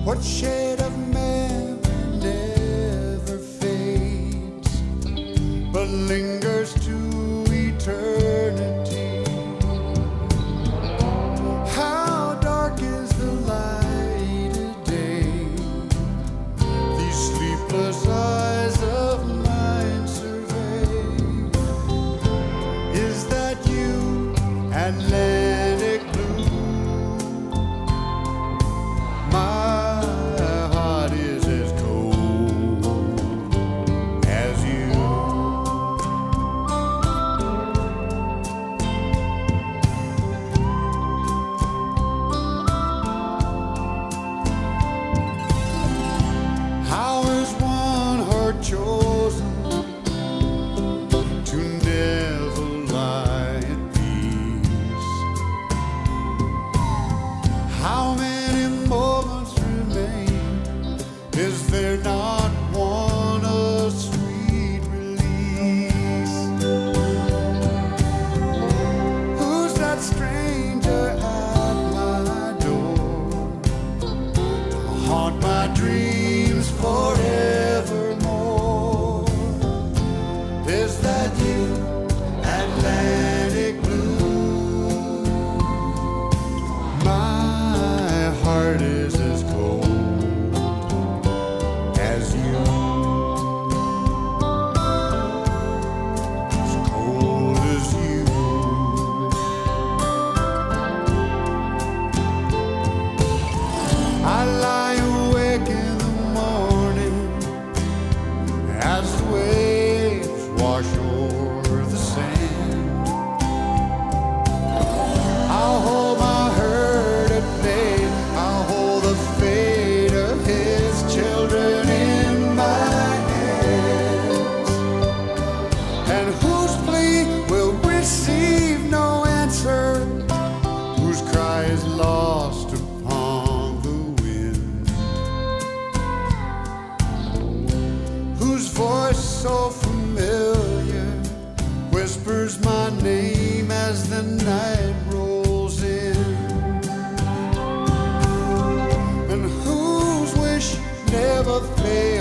What shade of memory never fades, but lingers to eternity? How dark is the light of day? These sleepless eyes of mine survey. Is that you, Atlantic blue? My heart is as cold as you. How is one heart chosen to never lie at peace? How many moments remain? Is there not one a sweet release? Who's that stranger at my door to haunt my dreams forevermore? Is that you, Atlantic blue? My heart is as cold as you. As cold as you. I lie awake in the morning as the waves wash over the sand. I'll hold my hurt at bay. I'll hold the fate of his children in my hands. And whose plea will receive no answer? Whose cry is lost upon the wind? Whose voice so familiar whispers my name as the night rolls in? And whose wish never fades?